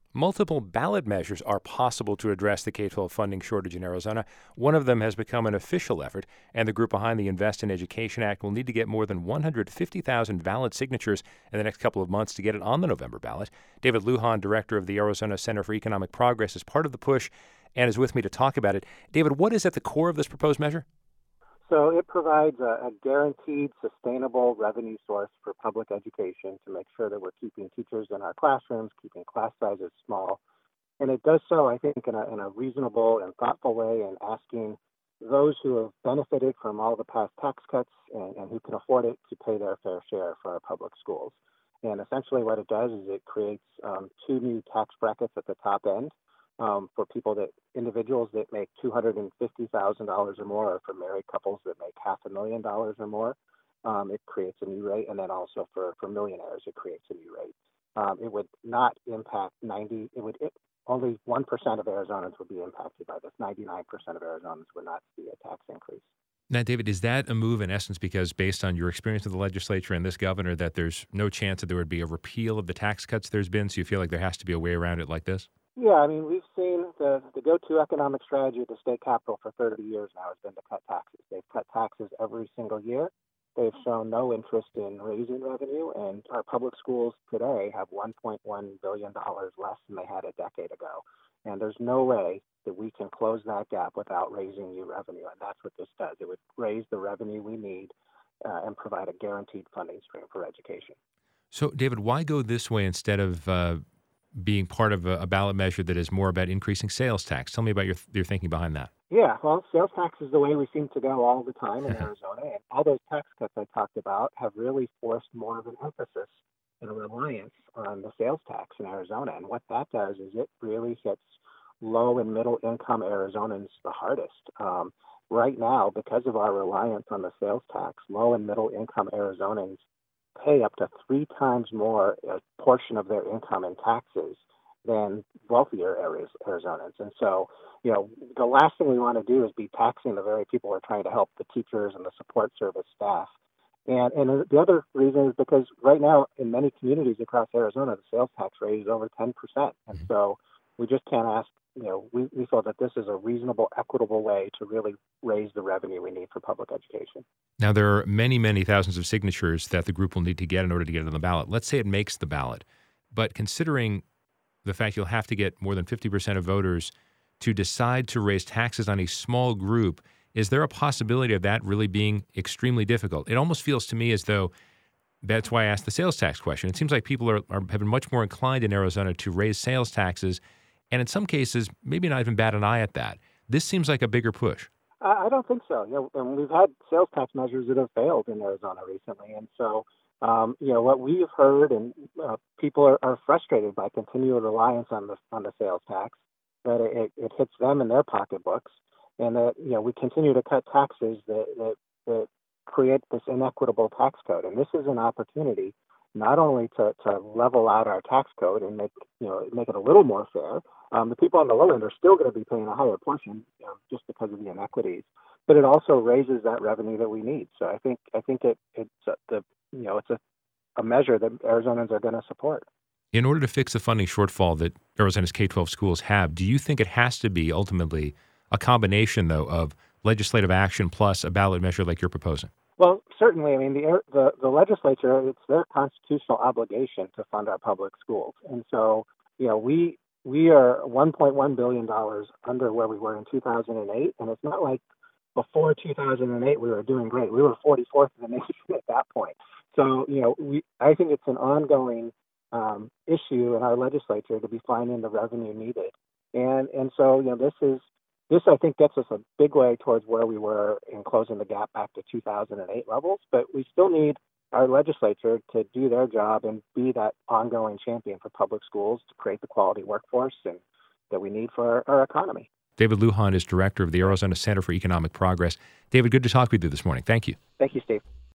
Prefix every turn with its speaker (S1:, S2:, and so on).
S1: Multiple ballot measures are possible to address the K-12 funding shortage in Arizona. One of them has become an official effort, and the group behind the Invest in Education Act will need to get more than 150,000 valid signatures in the next couple of months to get it on the November ballot. David Lujan, director of the Arizona Center for Economic Progress, is part of the push and is with me to talk about it. David, what is at the core of this proposed measure?
S2: So it provides a guaranteed, sustainable revenue source for public education to make sure that we're keeping teachers in our classrooms, keeping class sizes small. And it does so, I think, in a reasonable and thoughtful way, and asking those who have benefited from all the past tax cuts and who can afford it to pay their fair share for our public schools. And essentially what it does is it creates two new tax brackets at the top end. For individuals that make $250,000 or more, or for married couples that make $500,000 or more, it creates a new rate. And then also for millionaires, it creates a new rate. It would not impact only 1% of Arizonans would be impacted by this. 99% of Arizonans would not see a tax increase.
S1: Now, David, is that a move in essence because based on your experience with the legislature and this governor that there's no chance that there would be a repeal of the tax cuts there's been, so you feel like there has to be a way around it like this?
S2: Yeah, I mean, we've seen the go-to economic strategy at the state capitol for 30 years now has been to cut taxes. They've cut taxes every single year. They've shown no interest in raising revenue, and our public schools today have $1.1 billion less than they had a decade ago. And there's no way that we can close that gap without raising new revenue, and that's what this does. It would raise the revenue we need and provide a guaranteed funding stream for education.
S1: So, David, why go this way instead of being part of a ballot measure that is more about increasing sales tax? Tell me about your thinking behind that.
S2: Yeah, well, sales tax is the way we seem to go all the time in Arizona, and all those tax cuts I talked about have really forced more of an emphasis and a reliance on the sales tax in Arizona. And what that does is it really hits low and middle income Arizonans the hardest. Right now, because of our reliance on the sales tax, low and middle income Arizonans pay up to 3 times more a portion of their income in taxes than wealthier Arizonans. And so, the last thing we want to do is be taxing the very people we're trying to help, the teachers and the support service staff. And the other reason is because right now in many communities across Arizona, the sales tax rate is over 10%. And so we just can't ask, we feel that this is a reasonable, equitable way to really raise the revenue we need for public education.
S1: Now, there are many, many thousands of signatures that the group will need to get in order to get it on the ballot. Let's say it makes the ballot. But considering the fact you'll have to get more than 50% of voters to decide to raise taxes on a small group, is there a possibility of that really being extremely difficult? It almost feels to me as though that's why I asked the sales tax question. It seems like people have been much more inclined in Arizona to raise sales taxes, and in some cases, maybe not even bat an eye at that. This seems like a bigger push.
S2: I don't think so. And we've had sales tax measures that have failed in Arizona recently. And so, what we've heard, and people are frustrated by continual reliance on the sales tax, that it hits them in their pocketbooks, and that, we continue to cut taxes that create this inequitable tax code. And this is an opportunity not only to level out our tax code and make it a little more fair. The people on the low end are still going to be paying a higher portion, just because of the inequities. But it also raises that revenue that we need. So I think it's a measure that Arizonans are going to support.
S1: In order to fix the funding shortfall that Arizona's K-12 schools have, do you think it has to be ultimately a combination, though, of legislative action plus a ballot measure like you're proposing?
S2: Well, certainly. I mean, the legislature, it's their constitutional obligation to fund our public schools. And so, we are $1.1 billion under where we were in 2008. And it's not like before 2008 we were doing great. We were 44th in the nation at that point. So, I think it's an ongoing issue in our legislature to be finding the revenue needed. And so, this, I think, gets us a big way towards where we were in closing the gap back to 2008 levels. But we still need our legislature to do their job and be that ongoing champion for public schools to create the quality workforce that we need for our economy.
S1: David Lujan is director of the Arizona Center for Economic Progress. David, good to talk with you this morning. Thank you.
S2: Thank you, Steve.